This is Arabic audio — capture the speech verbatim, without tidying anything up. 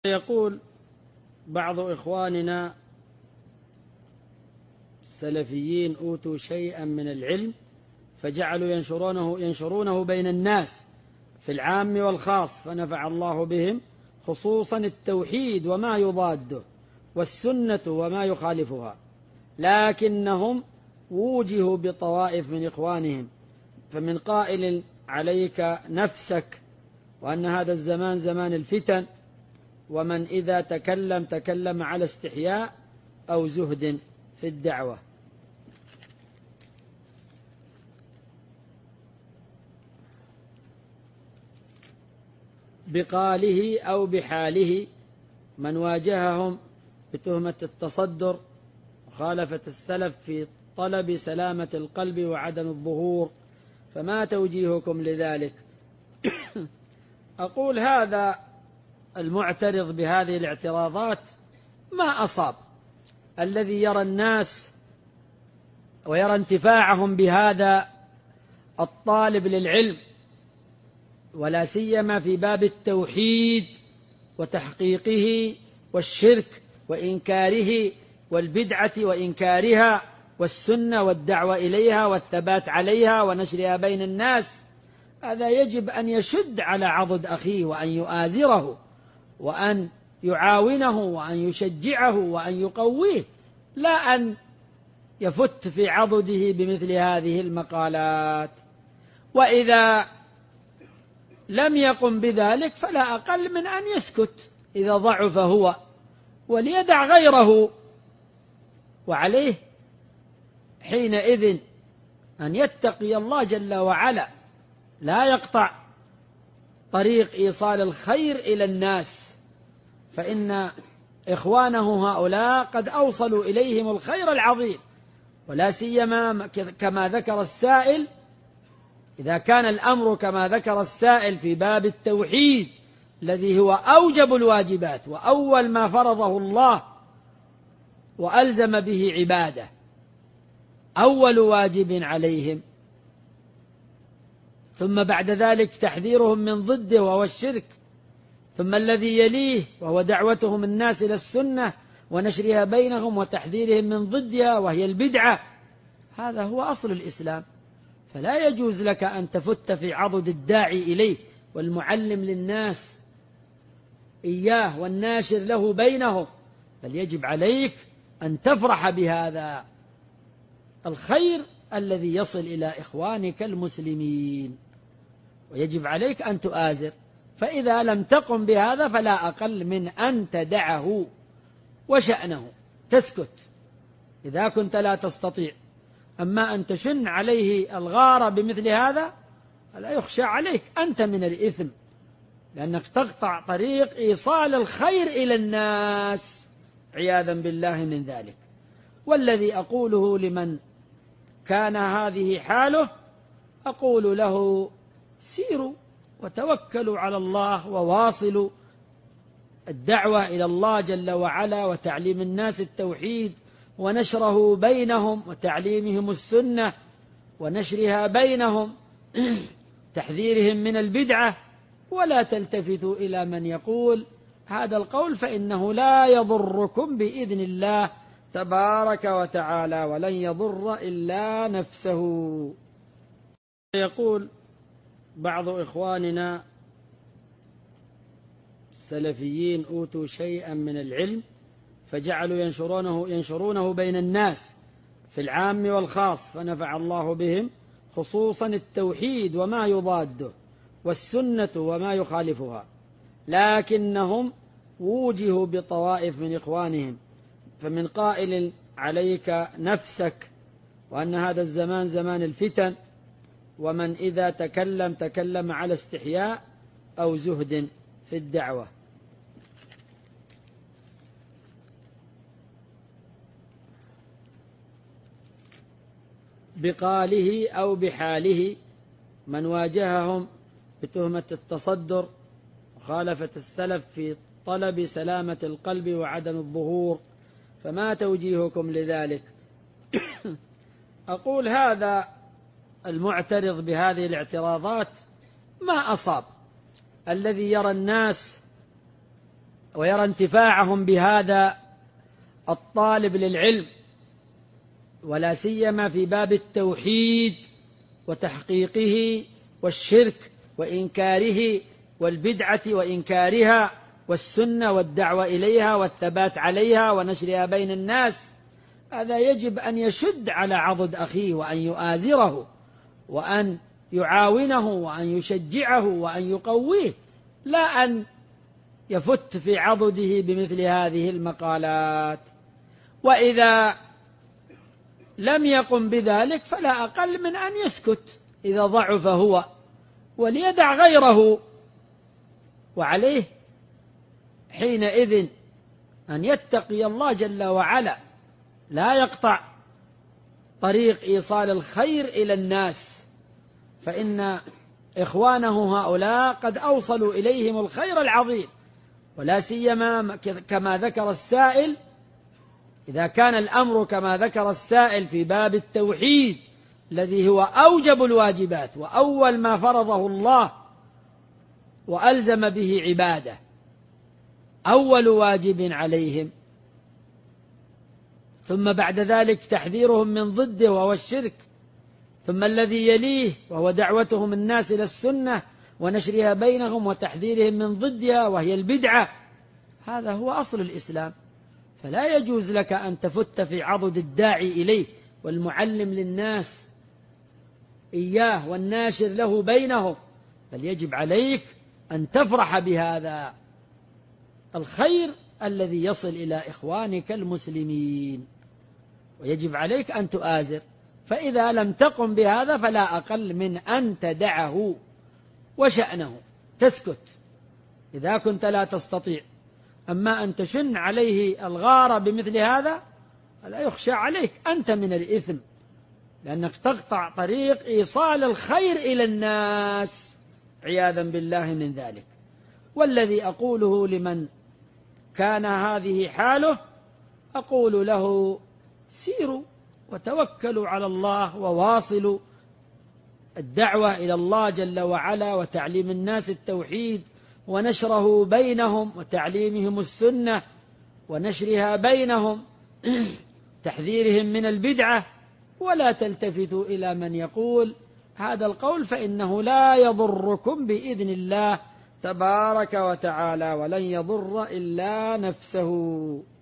يقول بعض إخواننا السلفيين أوتوا شيئا من العلم فجعلوا ينشرونه, ينشرونه بين الناس في العام والخاص، فنفع الله بهم، خصوصا التوحيد وما يضاده والسنة وما يخالفها، لكنهم ووجهوا بطوائف من إخوانهم، فمن قائل عليك نفسك، وأن هذا الزمان زمان الفتن، ومن إذا تكلم تكلم على استحياء أو زهد في الدعوة. بقاله أو بحاله من واجههم بتهمة التصدر وخالفة السلف في طلب سلامة القلب وعدم الظهور، فما توجيهكم لذلك؟ أقول هذا المعترض بهذه الاعتراضات ما أصاب، الذي يرى الناس ويرى انتفاعهم بهذا الطالب للعلم، ولا سيما في باب التوحيد وتحقيقه والشرك وإنكاره والبدعة وإنكارها والسنة والدعوة إليها والثبات عليها ونشرها بين الناس، هذا يجب أن يشد على عضد أخيه وأن يؤازره وأن يعاونه وأن يشجعه وأن يقويه، لا أن يفت في عضده بمثل هذه المقالات. وإذا لم يقم بذلك فلا أقل من أن يسكت إذا ضعف هو، وليدع غيره، وعليه حينئذ أن يتقي الله جل وعلا، لا يقطع طريق إيصال الخير إلى الناس، فإن إخوانه هؤلاء قد أوصلوا إليهم الخير العظيم، ولا سيما كما ذكر السائل، إذا كان الأمر كما ذكر السائل في باب التوحيد الذي هو أوجب الواجبات وأول ما فرضه الله وألزم به عباده، أول واجب عليهم، ثم بعد ذلك تحذيرهم من ضده وهو الشرك، ثم الذي يليه وهو دعوتهم الناس إلى السنة ونشرها بينهم وتحذيرهم من ضدها وهي البدعة، هذا هو أصل الإسلام. فلا يجوز لك أن تفت في عضد الداعي إليه والمعلم للناس إياه والناشر له بينهم، بل يجب عليك أن تفرح بهذا الخير الذي يصل إلى إخوانك المسلمين، ويجب عليك أن تؤازر، فإذا لم تقم بهذا فلا أقل من أن تدعه وشأنه، تسكت إذا كنت لا تستطيع. أما أن تشن عليه الغارة بمثل هذا لا يخشى عليك أنت من الإثم، لأنك تقطع طريق إيصال الخير إلى الناس عياذا بالله من ذلك. والذي أقوله لمن كان هذه حاله، أقول له سيروا وتوكلوا على الله وواصلوا الدعوة إلى الله جل وعلا وتعليم الناس التوحيد ونشره بينهم وتعليمهم السنة ونشرها بينهم، تحذيرهم من البدعة، ولا تلتفتوا إلى من يقول هذا القول، فإنه لا يضركم بإذن الله تبارك وتعالى، ولن يضر إلا نفسه. يقول بعض إخواننا السلفيين أوتوا شيئا من العلم فجعلوا ينشرونه, ينشرونه بين الناس في العام والخاص، فنفع الله بهم، خصوصا التوحيد وما يضاده والسنة وما يخالفها، لكنهم ووجهوا بطوائف من إخوانهم، فمن قائل عليك نفسك، وأن هذا الزمان زمان الفتن، ومن إذا تكلم تكلم على استحياء أو زهد في الدعوة. بقاله أو بحاله من واجههم بتهمة التصدر وخالفة السلف في طلب سلامة القلب وعدم الظهور، فما توجيهكم لذلك؟ أقول هذا المعترض بهذه الاعتراضات ما أصاب، الذي يرى الناس ويرى انتفاعهم بهذا الطالب للعلم، ولا سيما في باب التوحيد وتحقيقه والشرك وإنكاره والبدعة وإنكارها والسنة والدعوة إليها والثبات عليها ونشرها بين الناس. هذا يجب أن يشد على عضد أخيه وأن يؤازره وأن يعاونه وأن يشجعه وأن يقويه، لا أن يفت في عضده بمثل هذه المقالات. وإذا لم يقم بذلك فلا أقل من أن يسكت إذا ضعف هو، وليدع غيره. وعليه حينئذ أن يتقي الله جل وعلا، لا يقطع طريق إيصال الخير إلى الناس، فإن إخوانه هؤلاء قد أوصلوا إليهم الخير العظيم، ولا سيما كما ذكر السائل، إذا كان الأمر كما ذكر السائل في باب التوحيد الذي هو أوجب الواجبات وأول ما فرضه الله وألزم به عباده، أول واجب عليهم، ثم بعد ذلك تحذيرهم من ضده وهو الشرك، ثم الذي يليه وهو دعوتهم الناس إلى السنة ونشرها بينهم وتحذيرهم من ضدها وهي البدعة. هذا هو أصل الإسلام، فلا يجوز لك أن تفت في عضد الداعي إليه والمعلم للناس إياه والناشر له بينهم، بل يجب عليك أن تفرح بهذا الخير الذي يصل إلى إخوانك المسلمين، ويجب عليك أن تؤازر. فإذا لم تقم بهذا فلا أقل من أن تدعه وشأنه، تسكت إذا كنت لا تستطيع. أما أن تشن عليه الغارة بمثل هذا لا يخشى عليك أنت من الإثم، لأنك تقطع طريق إيصال الخير إلى الناس عياذا بالله من ذلك. والذي أقوله لمن كان هذه حاله، أقول له سيروا وتوكلوا على الله وواصلوا الدعوة إلى الله جل وعلا وتعليم الناس التوحيد ونشره بينهم وتعليمهم السنة ونشرها بينهم، تحذيرهم من البدعة، ولا تلتفتوا إلى من يقول هذا القول، فإنه لا يضركم بإذن الله تبارك وتعالى، ولن يضر إلا نفسه.